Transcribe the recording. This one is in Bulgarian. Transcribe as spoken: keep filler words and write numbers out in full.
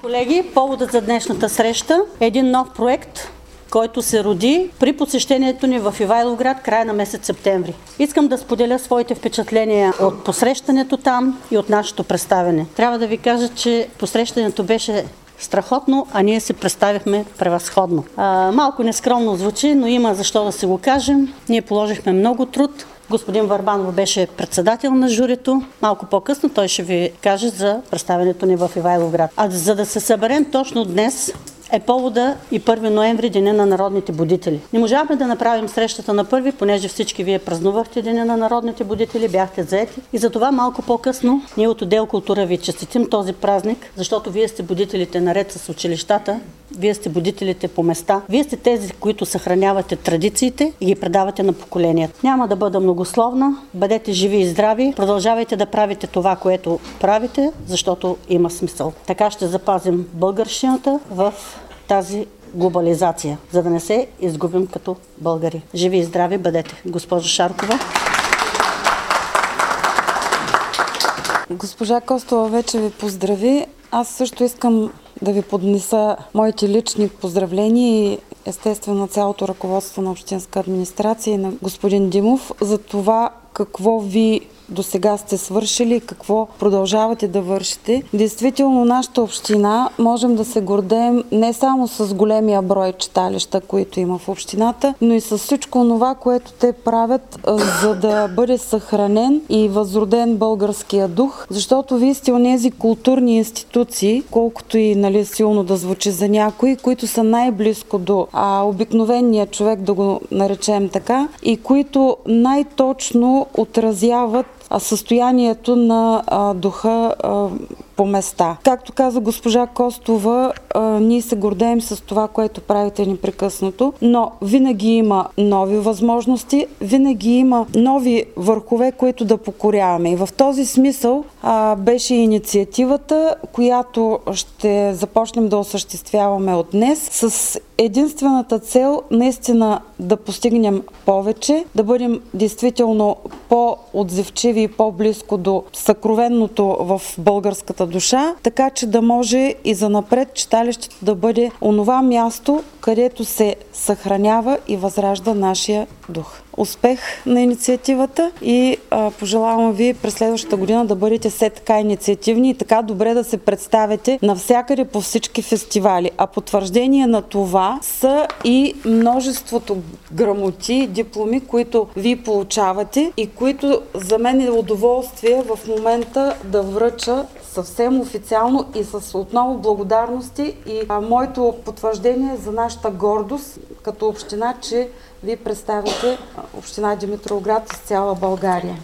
Колеги, поводът за днешната среща е един нов проект, който се роди при посещението ни в Ивайловград края на месец септември. Искам да споделя своите впечатления от посрещането там и от нашето представяне. Трябва да ви кажа, че посрещането беше страхотно, а ние се представихме превъзходно. А, малко нескромно звучи, но има защо да се го кажем. Ние положихме много труд. Господин Върбанов беше председател на журито. Малко по-късно той ще ви каже за представянето ни в Ивайловград. А за да се съберем точно днес, е повода и първи ноември, Деня на народните будители. Не можахме да направим срещата на първи, понеже всички вие празнувахте Деня на народните будители, бяхте заети. И затова малко по-късно ние от отдел култура ви честитим този празник, защото вие сте будителите наред с училищата, вие сте будителите по места, вие сте тези, които съхранявате традициите и ги предавате на поколенията. Няма да бъда многословна, бъдете живи и здрави, продължавайте да правите това, което правите, защото има смисъл. Така ще запазим българщината в тази глобализация, за да не се изгубим като българи. Живи и здрави бъдете. Госпожо Шаркова. Госпожа Костова вече ви поздрави. Аз също искам да ви поднеса моите лични поздравления и естествено на цялото ръководство на общинска администрация и на господин Димов за това какво ви до сега сте свършили и какво продължавате да вършите. Действително, нашата община можем да се гордеем не само с големия брой читалища, които има в общината, но и с всичко това, което те правят, за да бъде съхранен и възроден българския дух, защото вие сте онези културни институции, колкото и нали, силно да звучи за някои, които са най-близко до а, обикновения човек, да го наречем така, и които най-точно отразяват състоянието на а, духа а, по места. Както каза госпожа Костова, а, ние се гордеем с това, което правите непрекъснато, но винаги има нови възможности, винаги има нови върхове, които да покоряваме. И в този смисъл а, беше инициативата, която ще започнем да осъществяваме от днес, с единствената цел наистина да постигнем повече, да бъдем действително по-отзивчиви и по-близко до съкровенното в българската душа, така че да може и занапред читалището да бъде онова място, където се съхранява и възражда нашия дух. Успех на инициативата и а, пожелавам ви през следващата година да бъдете все така инициативни и така добре да се представите навсякъде по всички фестивали. А потвърждение на това са и множеството грамоти, дипломи, които ви получавате и които за мен е удоволствие в момента да връча съвсем официално и с отново благодарности и а, моето потвърждение за нашата гордост като община, че ви представите община Димитровград из цяла България.